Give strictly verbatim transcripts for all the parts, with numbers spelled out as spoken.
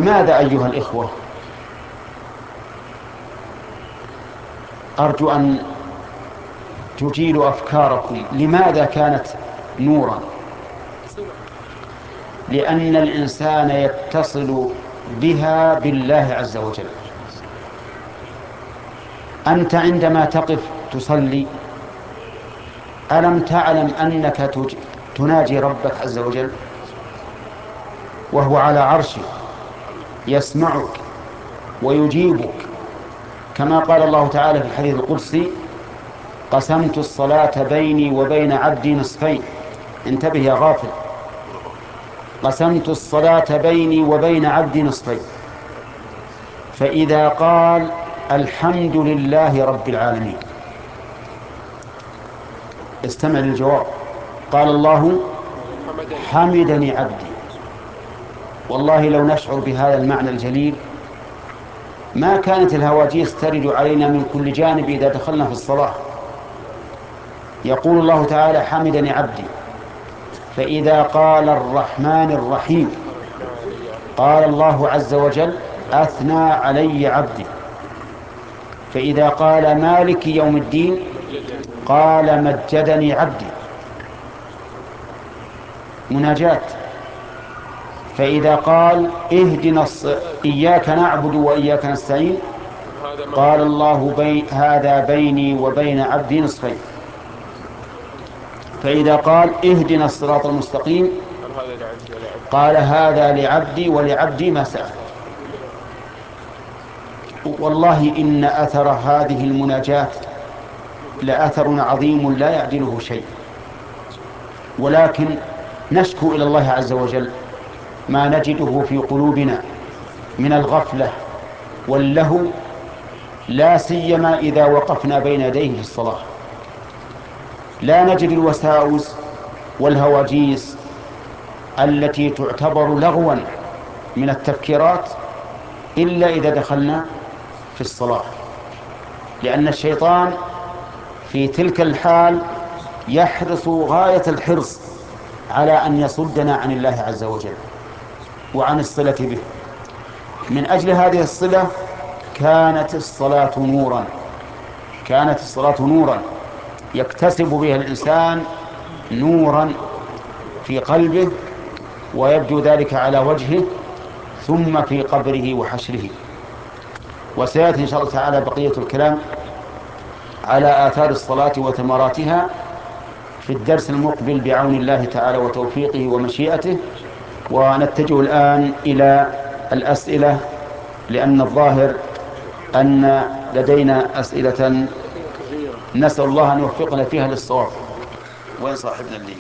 لماذا أيها الإخوة؟ أرجو أن تجيلوا أفكاركم. لماذا كانت نورا؟ لأن الإنسان يتصل بها بالله عز وجل. أنت عندما تقف تصلي ألم تعلم أنك تناجي ربك عز وجل وهو على عرشه يسمعك ويجيبك، كما قال الله تعالى في الحديث القدسي: قسمت الصلاة بيني وبين عبدي نصفين. انتبه يا غافل، قسمت الصلاة بيني وبين عبدي نصفين. فإذا قال الحمد لله رب العالمين، استمع للجواب، قال الله حمدني عبدي. والله لو نشعر بهذا المعنى الجليل ما كانت الهواجيس ترد علينا من كل جانب إذا دخلنا في الصلاة. يقول الله تعالى حمدني عبدي، فإذا قال الرحمن الرحيم قال الله عز وجل أثنى علي عبدي، فإذا قال مالك يوم الدين قال مجدني عبدي، مناجاة. فإذا قال اهدنا الص... إياك نعبد وإياك نستعين قال الله بي... هذا بيني وبين عبدي نصفين. فإذا قال اهدنا الصراط المستقيم قال هذا لعبدي ولعبدي ما سأل. والله إن أثر هذه المناجاة لأثر عظيم لا يعدله شيء، ولكن نشكو إلى الله عز وجل ما نجده في قلوبنا من الغفلة واللهو، لا سيما إذا وقفنا بين يديه في الصلاة. لا نجد الوساوس والهواجيس التي تعتبر لغوا من التفكيرات إلا إذا دخلنا في الصلاة، لأن الشيطان في تلك الحال يحرص غاية الحرص على أن يصدنا عن الله عز وجل وعن الصلة به. من أجل هذه الصلة كانت الصلاة نورا، كانت الصلاة نورا يكتسب بها الإنسان نورا في قلبه، ويبدو ذلك على وجهه ثم في قبره وحشره. وسيأتي إن شاء الله تعالى بقية الكلام على آثار الصلاة وثمراتها في الدرس المقبل بعون الله تعالى وتوفيقه ومشيئته. ونتجه الآن إلى الأسئلة، لأن الظاهر أن لدينا أسئلة نسأل الله أن يوفقنا فيها للصواب. وين صاحبنا اللي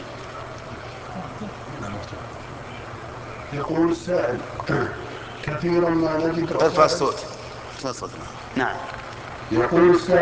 يقول السائل: كثيرا ما نجد ارفع الصوت. نعم. يقول السائل